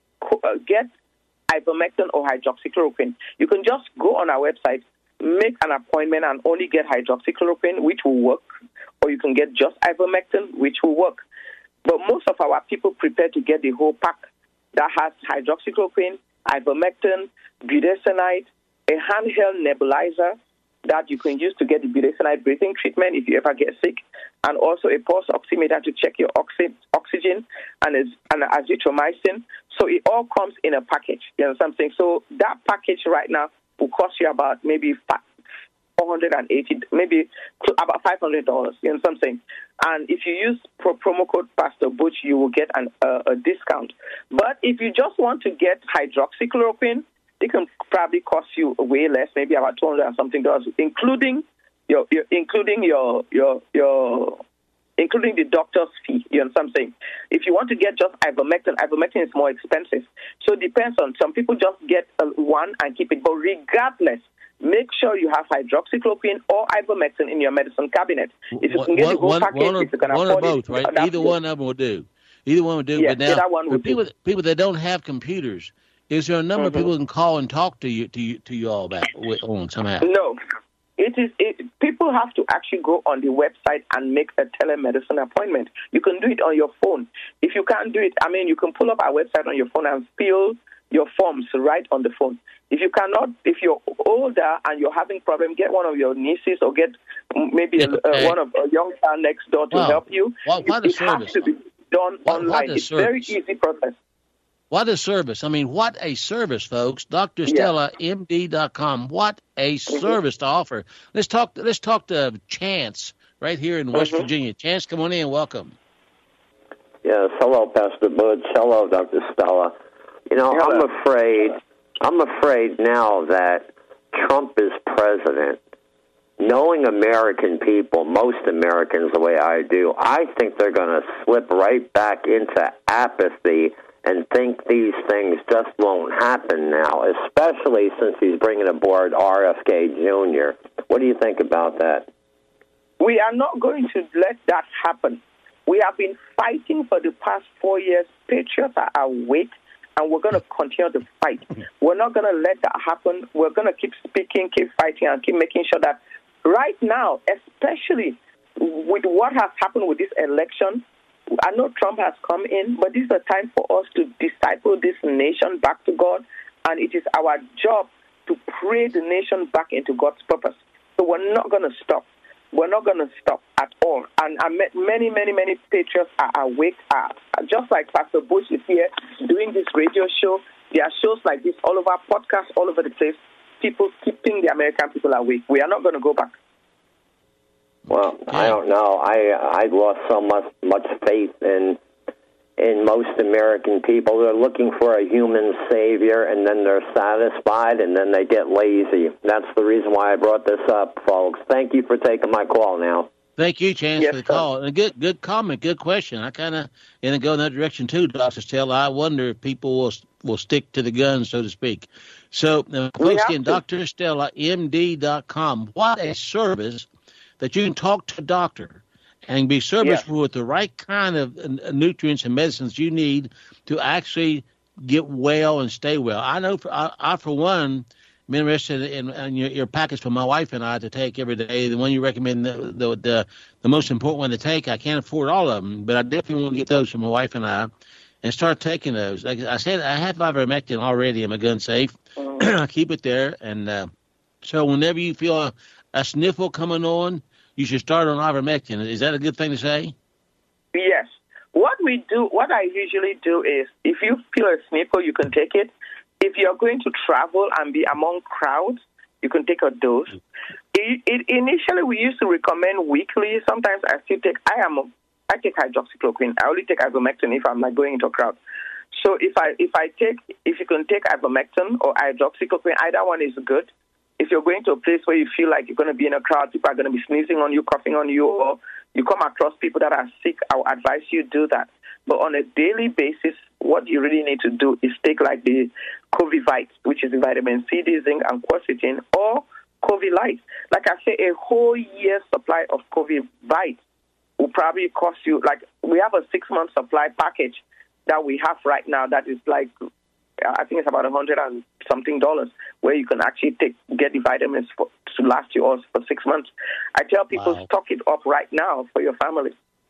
E: ivermectin or hydroxychloroquine. You can just go on our website, make an appointment, and only get hydroxychloroquine, which will work, or you can get just ivermectin, which will work. But most of our people prepare to get the whole pack that has hydroxychloroquine, ivermectin, budesonide, a handheld nebulizer that you can use to get the budesonide breathing treatment if you ever get sick, and also a pulse oximeter to check your oxygen and azithromycin. So it all comes in a package. You know what I'm saying? So that package right now will cost you about maybe $480, maybe about $500. You know what I'm saying? And if you use promo code Pastor Butch, you will get a discount. But if you just want to get hydroxychloroquine, it can probably cost you way less, maybe about $200 and something, including including the doctor's fee. You know what I'm saying? If you want to get just ivermectin is more expensive. So it depends on, some people just get one and keep it. But regardless, make sure you have hydroxychloroquine or ivermectin in your medicine cabinet. If you can get the whole package, if you can afford
D: or both, right? Either one of them will do. Either one will do.
E: Yes,
D: but now, for people that don't have computers, is there a number of people who can call and talk to you all about on somehow?
E: No. People have to actually go on the website and make a telemedicine appointment. You can do it on your phone. If you can't do it, you can pull up our website on your phone and fill your forms right on the phone. If you cannot, if you're older and you're having problems, get one of your nieces or get maybe one of a young child next door to help you. It has to be done online. It's a very easy process.
D: What a service. What a service, folks. DrStellaMD.com. What a service to offer. Let's talk to Chance right here in West Virginia. Chance, come on in. Welcome.
H: Yes. Hello, Pastor Butch. Hello, Dr. Stella.
E: Hello.
H: I'm afraid now that Trump is president, knowing American people, most Americans the way I do, I think they're going to slip right back into apathy and think these things just won't happen now, especially since he's bringing aboard RFK Jr. What do you think about that?
E: We are not going to let that happen. We have been fighting for the past 4 years. Patriots are awake, and we're going to continue to fight. We're not going to let that happen. We're going to keep speaking, keep fighting, and keep making sure that right now, especially with what has happened with this election, I know Trump has come in, but this is a time for us to disciple this nation back to God, and it is our job to pray the nation back into God's purpose. So we're not going to stop. We're not going to stop at all. And I met many, many, many patriots are awake. Just like Pastor Bush is here doing this radio show, there are shows like this all over, podcasts all over the place, people keeping the American people awake. We are not going to go back.
H: Well, I don't know. I lost so much faith in in most American people. They're looking for a human savior, and then they're satisfied, and then they get lazy. That's the reason why I brought this up, folks. Thank you for taking my call now.
D: Thank you, Chance, for the call. And good comment, good question. I kind of go in that direction too, Dr. Stella. I wonder if people will stick to the guns, so to speak. So, folks, again, drstellamd.com. What a service that you can talk to a doctor and be serviceable with the right kind of nutrients and medicines you need to actually get well and stay well. I know, I for one, I'm interested in your package for my wife and I to take every day. The one you recommend, the most important one to take. I can't afford all of them, but I definitely want to get those for my wife and I, and start taking those. Like I said, I have ivermectin already in my gun safe. I keep it there, and so whenever you feel a sniffle coming on, you should start on ivermectin. Is that a good thing to say?
E: Yes. What I usually do is, if you feel a sniffle, you can take it. If you're going to travel and be among crowds, you can take a dose. Initially, we used to recommend weekly. Sometimes I still take. I take hydroxychloroquine. I only take ivermectin if I'm like going into a crowd. So if you can take ivermectin or hydroxychloroquine, either one is good. If you're going to a place where you feel like you're going to be in a crowd, people are going to be sneezing on you, coughing on you, or you come across people that are sick, I would advise you do that. But on a daily basis, what you really need to do is take like the Covivite, which is the vitamin C, D, zinc, and quercetin, or Covilight. Like I say, a whole year's supply of Covivite will probably cost you, like we have a 6-month supply package that we have right now that is like, I think it's about $100 and something, where you can actually get the vitamins to last you all for 6 months. I tell people, stock it up right now for your family.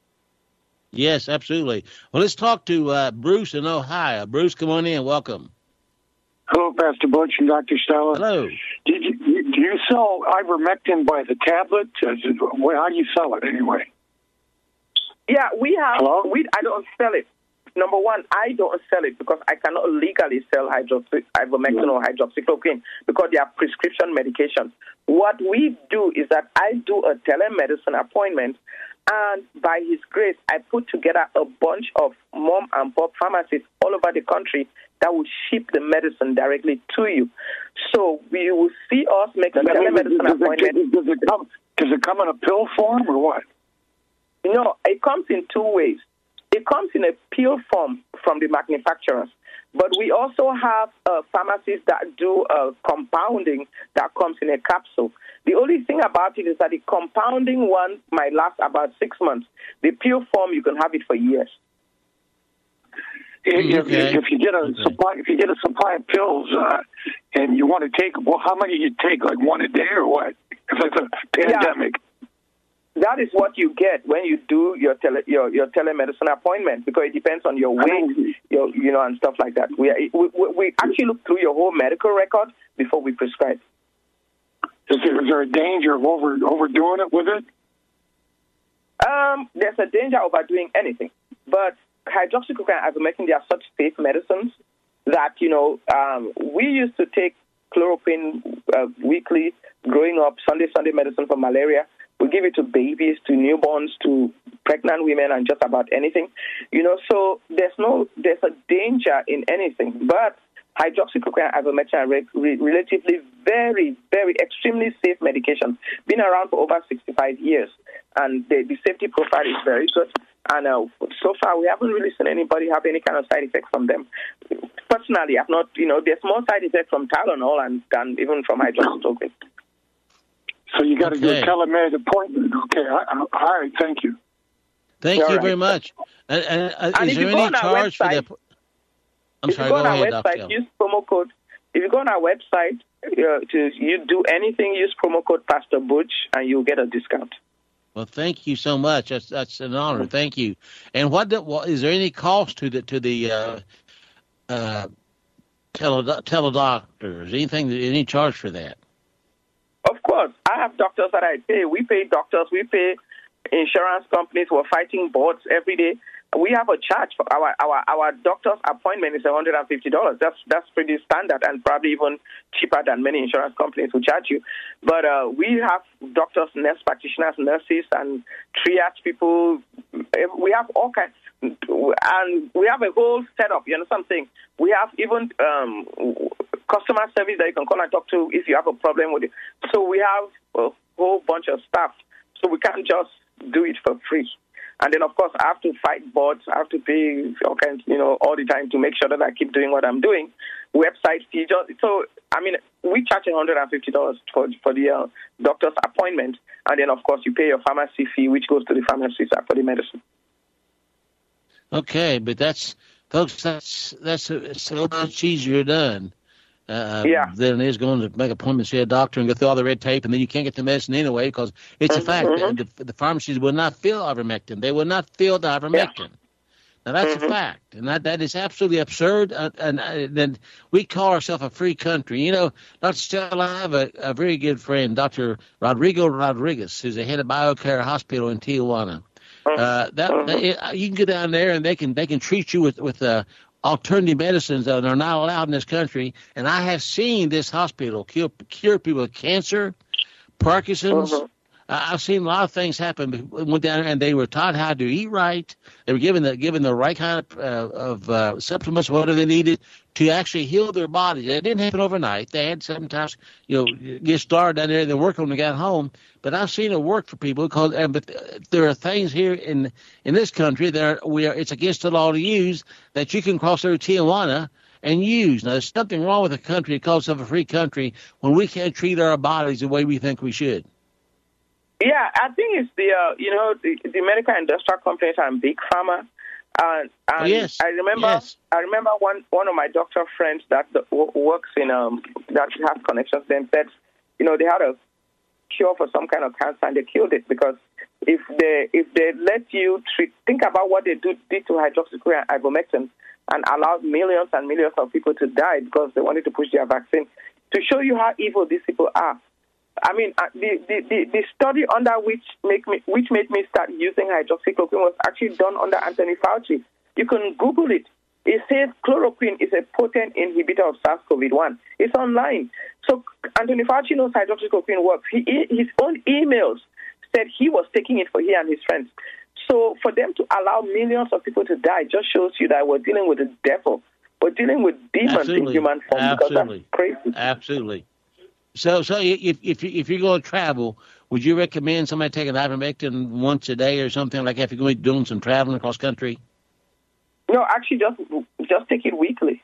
D: Yes, absolutely. Well, let's talk to Bruce in Ohio. Bruce, come on in. Welcome.
I: Hello, Pastor Butch and Dr. Stella.
D: Hello.
I: Do you sell ivermectin by the tablet? How do you sell it anyway?
E: Yeah, we have.
I: Hello?
E: I don't sell it. Number one, I don't sell it because I cannot legally sell ivermectin or hydroxychloroquine because they are prescription medications. What we do is that I do a telemedicine appointment, and by His grace, I put together a bunch of mom and pop pharmacies all over the country that will ship the medicine directly to you. So we will see us make a telemedicine appointment.
I: Does it come in a pill form or what?
E: No, it comes in two ways. It comes in a pill form from the manufacturers, but we also have pharmacies that do compounding that comes in a capsule. The only thing about it is that the compounding one might last about 6 months. The pill form, you can have it for years.
I: If you get a supply of pills and you want to take, well, how many you take? Like one a day or what? If it's a pandemic.
E: Yeah. That is what you get when you do your telemedicine appointment, because it depends on your weight, and stuff like that. We actually look through your whole medical record before we prescribe.
I: Is there a danger of overdoing it with it?
E: There's a danger of overdoing anything, but hydroxychloroquine and ivermectin, they are such safe medicines that we used to take chloroquine weekly growing up. Sunday medicine for malaria. We give it to babies, to newborns, to pregnant women, and just about anything. So there's a danger in anything. But hydroxychloroquine and ivermectin are relatively very, very extremely safe medications. Been around for over 65 years, and the safety profile is very good. And so far, we haven't really seen anybody have any kind of side effects from them. Personally, I've not. There's more side effects from Tylenol than even from hydroxychloroquine.
I: So you got to do a telemed appointment. Okay, all right, thank you.
D: Thank you very much. And is there any charge for that? I'm sorry, go ahead, Dr.
E: Use promo code. If you go on our website, you do anything, use promo code Pastor Butch, and you'll get a discount.
D: Well, thank you so much. That's an honor. Thank you. And what is there any cost to the teledoctors? Any charge for that?
E: Of course. I have doctors that I pay. We pay doctors. We pay insurance companies. We're fighting boards every day. We have a charge for our doctor's appointment is $150. That's pretty standard and probably even cheaper than many insurance companies will charge you. But we have doctors, nurse practitioners, nurses, and triage people. We have all kinds. and we have a whole setup. You know something? We have even customer service that you can call and talk to if you have a problem with it. So we have a whole bunch of staff. So we can't just do it for free. And then, of course, I have to fight bots. I have to pay all kinds, all the time to make sure that I keep doing what I'm doing. Website fee. So, I mean, we charge $150 for the doctor's appointment. And then, of course, you pay your pharmacy fee, which goes to the pharmacist for the medicine.
D: Okay, but that's so much easier done. Than it is going to make appointments, see a doctor, and go through all the red tape, and then you can't get the medicine anyway because it's a fact that the pharmacies will not fill ivermectin. They will not fill the ivermectin. Yeah. Now, that's a fact, and that is absolutely absurd, and then we call ourselves a free country. Dr. Stella, I have a very good friend, Dr. Rodrigo Rodriguez, who's the head of BioCare Hospital in Tijuana. You can go down there, and they can treat you with alternative medicines that are not allowed in this country. And I have seen this hospital cure people with cancer, Parkinson's. I've seen a lot of things happen. Went down there and they were taught how to eat right. They were given the right kind of supplements, whatever they needed to actually heal their bodies. It didn't happen overnight. They had sometimes, get started down there and then work on them and got home. But I've seen it work for people but there are things here in this country that it's against the law to use that you can cross through Tijuana and use. Now, there's something wrong with a country that calls itself a free country when we can't treat our bodies the way we think we should.
E: Yeah, I think it's the medical industrial companies and big pharma.
D: Yes.
E: I remember one of my doctor friends that works in that has connections. Then said, they had a cure for some kind of cancer and they killed it because if they let you treat, think about what they did to hydroxychloroquine and ivermectin and allowed millions and millions of people to die because they wanted to push their vaccine to show you how evil these people are. I mean, the study under which made me start using hydroxychloroquine was actually done under Anthony Fauci. You can Google it. It says chloroquine is a potent inhibitor of SARS-CoV-1. It's online. So Anthony Fauci knows hydroxychloroquine works. His own emails said he was taking it for he and his friends. So for them to allow millions of people to die just shows you that we're dealing with the devil. We're dealing with demons in human form. Because that's crazy.
D: Absolutely. So if you're going to travel, would you recommend somebody taking ivermectin once a day or something like that if you're going to be doing some traveling across country?
E: No, actually, just take it weekly.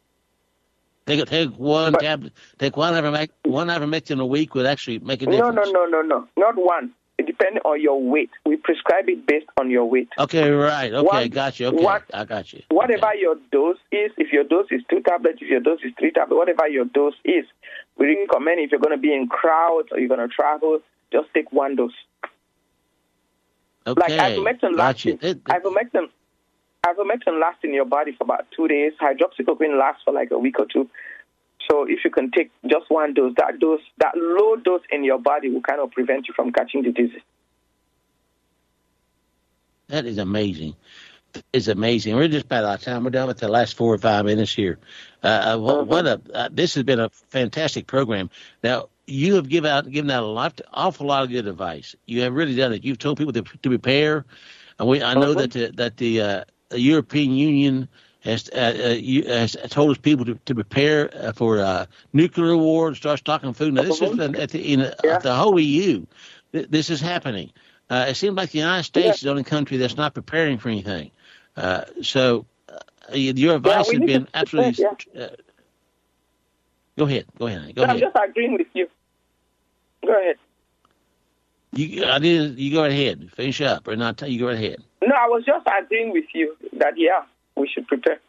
D: Take one tablet. Take one ivermectin a week would actually make a difference.
E: No, not one. It depends on your weight. We prescribe it based on your weight.
D: Okay, right. Okay, got you. Okay, I got you.
E: Whatever your dose is, if your dose is 2 tablets, if your dose is 3 tablets, whatever your dose is, we recommend if you're going to be in crowds or you're going to travel, just take one dose.
D: Okay,
E: like ivermectin lasts in your body for about 2 days. Hydroxychloroquine lasts for like a week or two. So if you can take just one dose, that low dose in your body will kind of prevent you from catching the disease.
D: That is amazing. It's amazing. We're just about out of time. We're done with the last 4 or 5 minutes here. This has been a fantastic program. Now, you have given out an awful lot of good advice. You have really done it. You've told people to prepare. I know that the European Union has told us people to prepare for nuclear war and start stocking food. Now, this is at the whole EU. This is happening. It seems like the United States is the only country that's not preparing for anything. So your advice has been absolutely... Go ahead.
E: I'm just agreeing with you. Go ahead.
D: You go ahead. Finish up. Or not? You go ahead.
E: No, I was just agreeing with you that, we should prepare.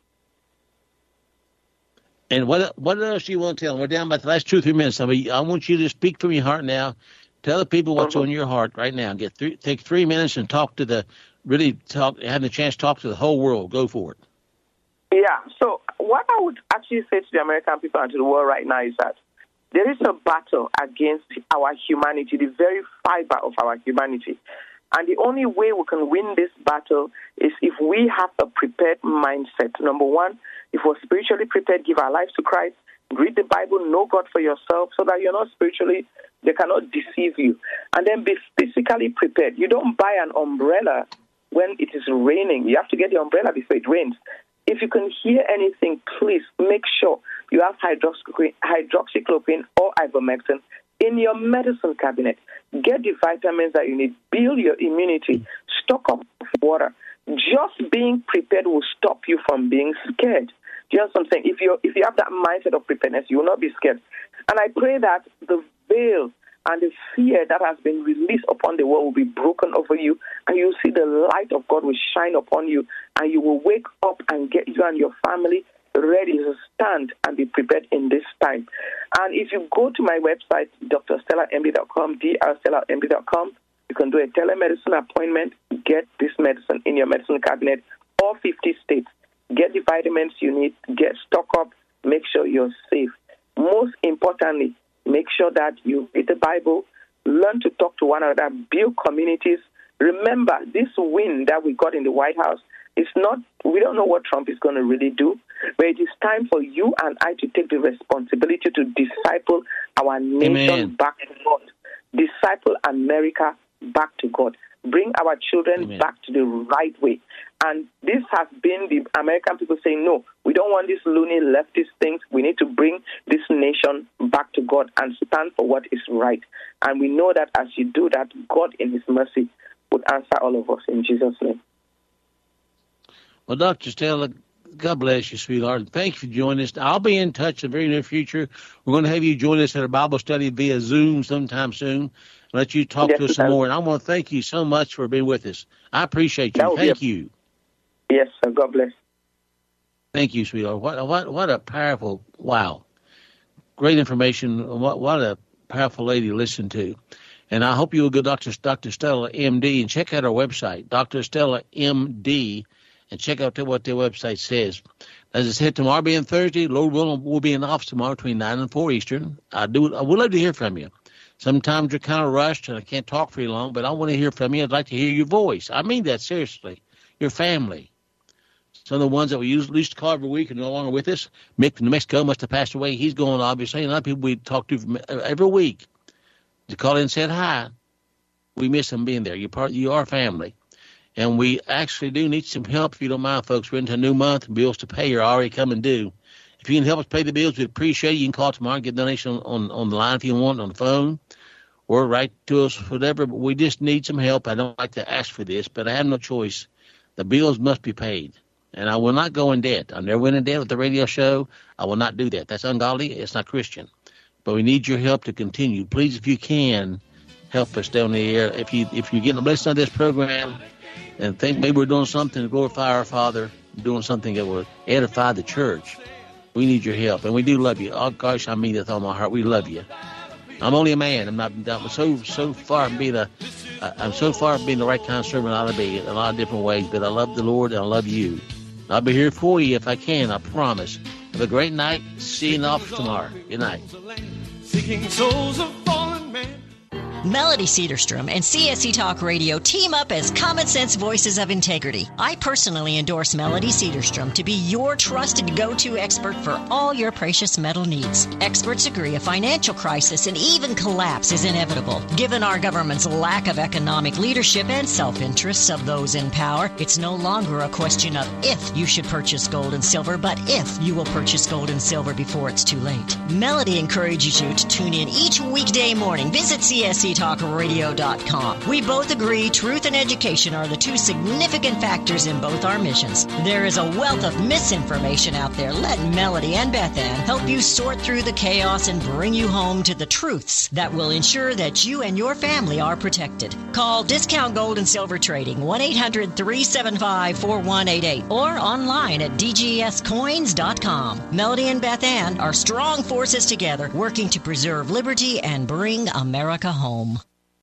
D: And what else do you want to tell them? We're down about the last 2 or 3 minutes. I want you to speak from your heart now. Tell the people what's on your heart right now. Take 3 minutes and have the chance to talk to the whole world. Go for it.
E: Yeah. So what I would actually say to the American people and to the world right now is that there is a battle against our humanity, the very fiber of our humanity. And the only way we can win this battle is if we have a prepared mindset. Number one, if we're spiritually prepared, give our lives to Christ, read the Bible, know God for yourself so that you're not spiritually, they cannot deceive you. And then be physically prepared. You don't buy an umbrella when it is raining. You have to get your umbrella before it rains. If you can hear anything, please make sure you have hydroxychloroquine or ivermectin in your medicine cabinet. Get the vitamins that you need. Build your immunity. Stock up water. Just being prepared will stop you from being scared. Do you know what I'm saying? If you have that mindset of preparedness, you will not be scared. And I pray that the veil and the fear that has been released upon the world will be broken over you, and you'll see the light of God will shine upon you, and you will wake up and get you and your family ready to stand and be prepared in this time. And if you go to my website, drstellamd.com, drstellamd.com, you can do a telemedicine appointment, get this medicine in your medicine cabinet, all 50 states. Get the vitamins you need, get stock up, make sure you're safe. Most importantly, make sure that you read the Bible, learn to talk to one another, build communities. Remember, this win that we got in the White House, we don't know what Trump is going to really do, but it is time for you and I to take the responsibility to disciple our nation back to God. Disciple America back to God. Bring our children back to the right way. And this has been the American people saying, no, we don't want these loony leftist things. We need to bring this nation back to God and stand for what is right. And we know that as you do that, God in his mercy would answer all of us in Jesus' name.
D: Well, Dr. Stella, God bless you, sweetheart. Thank you for joining us. I'll be in touch in the very near future. We're going to have you join us at a Bible study via Zoom sometime soon. Let you talk to us some more. And I want to thank you so much for being with us. I appreciate you. Thank you.
E: Yes, sir. God bless.
D: Thank you, sweetheart. What a powerful, wow. Great information. What a powerful lady to listen to. And I hope you will go Dr. Stella, MD, and check out our website, Dr. Stella, MD, and check out what their website says. As I said, tomorrow being Thursday, Lord willing, we'll be in the office tomorrow between 9 and 4 Eastern. I would love to hear from you. Sometimes you're kind of rushed and I can't talk very long, but I want to hear from you. I'd like to hear your voice. I mean that seriously. Your family. Some of the ones that we used to call every week are no longer with us. Mick from New Mexico must have passed away. He's gone, obviously. And a lot of people we talk to every week to call in and said hi. We miss them being there. You are family. And we actually do need some help, if you don't mind, folks. We're into a new month, and bills to pay are already coming due. If you can help us pay the bills, we'd appreciate it. You can call tomorrow and get a donation on the line if you want, on the phone, or write to us, whatever. But we just need some help. I don't like to ask for this, but I have no choice. The bills must be paid. And I will not go in debt. I never went in debt with the radio show. I will not do that. That's ungodly. It's not Christian. But we need your help to continue. Please, if you can, help us down the air. If you're getting a blessing on this program and think maybe we're doing something to glorify our Father, doing something that will edify the church, we need your help. And we do love you. Oh, gosh, I mean that with all my heart. We love you. I'm only a man. I'm so far from being the right kind of servant I ought to be in a lot of different ways. But I love the Lord and I love you. I'll be here for you if I can, I promise. Have a great night. See you in the office tomorrow. Good night.
B: Seeking souls of fallen men.
J: Melody Cedarstrom and CSC Talk Radio team up as Common Sense Voices of Integrity. I personally endorse Melody Cedarstrom to be your trusted go-to expert for all your precious metal needs. Experts agree a financial crisis and even collapse is inevitable. Given our government's lack of economic leadership and self-interests of those in power, it's no longer a question of if you should purchase gold and silver, but if you will purchase gold and silver before it's too late. Melody encourages you to tune in each weekday morning. Visit CSCTalkRadio.com. We both agree truth and education are the two significant factors in both our missions. There is a wealth of misinformation out there. Let Melody and Beth Ann help you sort through the chaos and bring you home to the truths that will ensure that you and your family are protected. Call Discount Gold and Silver Trading 1-800-375-4188 or online at dgscoins.com. Melody and Beth Ann are strong forces together working to preserve liberty and bring America home.